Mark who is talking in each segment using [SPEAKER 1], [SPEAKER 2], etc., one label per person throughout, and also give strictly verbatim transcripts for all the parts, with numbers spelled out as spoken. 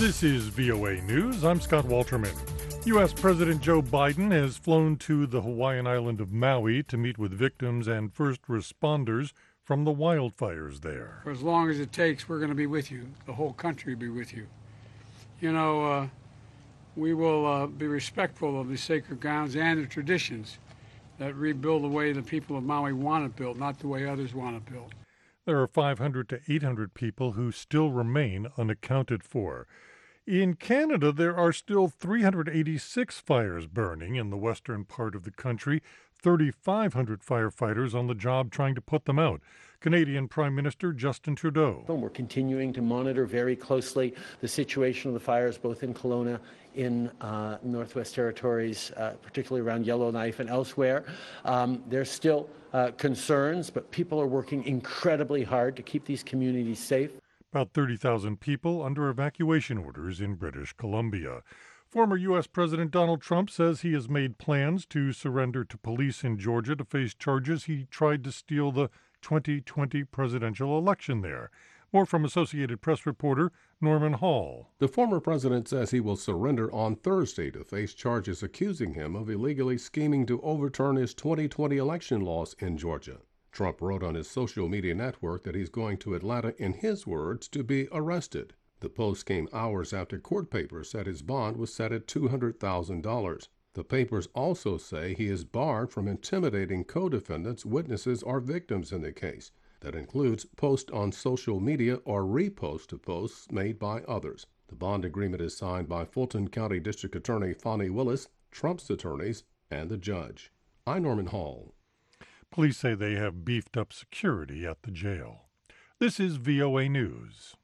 [SPEAKER 1] This is V O A News. I'm Scott Walterman. U S. President Joe Biden has flown to the Hawaiian island of Maui to meet with victims and first responders from the wildfires there.
[SPEAKER 2] For as long as it takes, we're going to be with you. The whole country will be with you. You know, uh, we will uh, be respectful of the sacred grounds and the traditions that rebuild the way the people of Maui want it built, not the way others want it built.
[SPEAKER 1] There are five hundred to eight hundred people who still remain unaccounted for. In Canada, there are still three hundred eighty-six fires burning in the western part of the country, three thousand five hundred firefighters on the job trying to put them out. Canadian Prime Minister Justin Trudeau.
[SPEAKER 3] We're continuing to monitor very closely the situation of the fires, both in Kelowna, in uh, Northwest Territories, uh, particularly around Yellowknife and elsewhere. Um, there's still uh, concerns, but people are working incredibly hard to keep these communities safe.
[SPEAKER 1] About thirty thousand people under evacuation orders in British Columbia. Former U S. President Donald Trump says he has made plans to surrender to police in Georgia to face charges he tried to steal the twenty twenty presidential election there. More from Associated Press reporter Norman Hall.
[SPEAKER 4] The former president says he will surrender on Thursday to face charges accusing him of illegally scheming to overturn his twenty twenty election loss in Georgia. Trump wrote on his social media network that he's going to Atlanta, in his words, to be arrested. The post came hours after court papers said his bond was set at two hundred thousand dollars. The papers also say he is barred from intimidating co-defendants, witnesses, or victims in the case. That includes posts on social media or repost of posts made by others. The bond agreement is signed by Fulton County District Attorney Fani Willis, Trump's attorneys, and the judge. I'm Norman Hall.
[SPEAKER 1] Police say they have beefed up security at the jail. This is V O A News.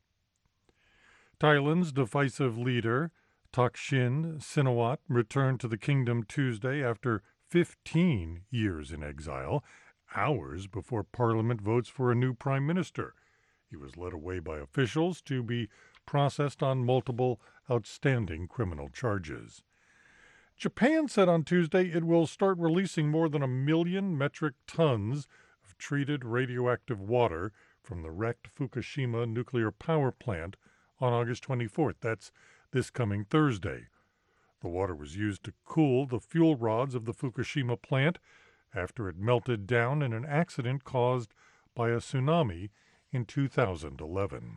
[SPEAKER 1] Thailand's divisive leader, Thaksin Shinawatra, returned to the kingdom Tuesday after fifteen years in exile, hours before Parliament votes for a new prime minister. He was led away by officials to be processed on multiple outstanding criminal charges. Japan said on Tuesday it will start releasing more than a million metric tons of treated radioactive water from the wrecked Fukushima nuclear power plant on August twenty-fourth. That's this coming Thursday. The water was used to cool the fuel rods of the Fukushima plant after it melted down in an accident caused by a tsunami in two thousand eleven.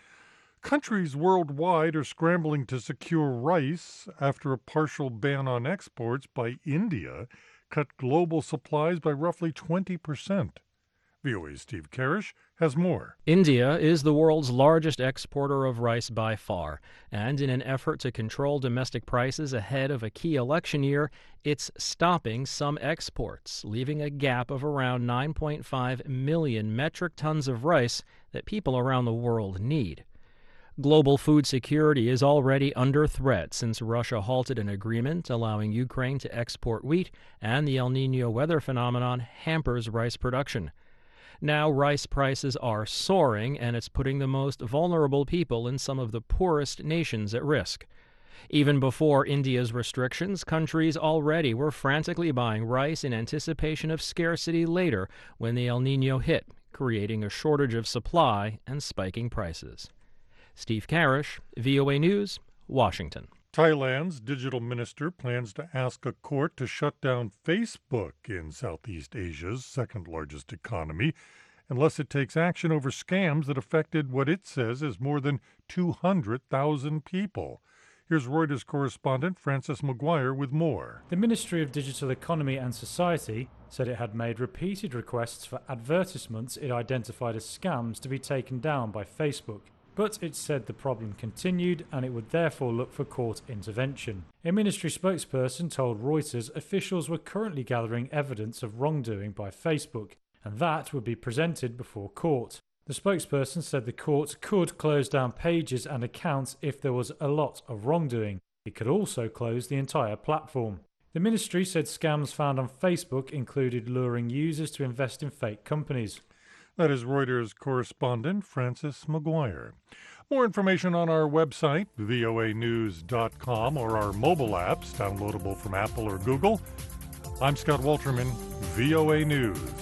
[SPEAKER 1] Countries worldwide are scrambling to secure rice after a partial ban on exports by India cut global supplies by roughly twenty percent. V O A's Steve Karish has more.
[SPEAKER 5] India is the world's largest exporter of rice by far, and in an effort to control domestic prices ahead of a key election year, it's stopping some exports, leaving a gap of around nine point five million metric tons of rice that people around the world need. Global food security is already under threat since Russia halted an agreement allowing Ukraine to export wheat, and the El Niño weather phenomenon hampers rice production. Now rice prices are soaring, and it's putting the most vulnerable people in some of the poorest nations at risk. Even before India's restrictions, countries already were frantically buying rice in anticipation of scarcity later when the El Niño hit, creating a shortage of supply and spiking prices. Steve Karish, V O A News, Washington.
[SPEAKER 1] Thailand's digital minister plans to ask a court to shut down Facebook in Southeast Asia's second-largest economy unless it takes action over scams that affected what it says is more than two hundred thousand people. Here's Reuters correspondent Francis McGuire with more.
[SPEAKER 6] The Ministry of Digital Economy and Society said it had made repeated requests for advertisements it identified as scams to be taken down by Facebook. But it said the problem continued and it would therefore look for court intervention. A ministry spokesperson told Reuters officials were currently gathering evidence of wrongdoing by Facebook, and that would be presented before court. The spokesperson said the court could close down pages and accounts if there was a lot of wrongdoing. It could also close the entire platform. The ministry said scams found on Facebook included luring users to invest in fake companies.
[SPEAKER 1] That is Reuters correspondent Francis McGuire. More information on our website, V O A news dot com, or our mobile apps, downloadable from Apple or Google. I'm Scott Walterman, V O A News.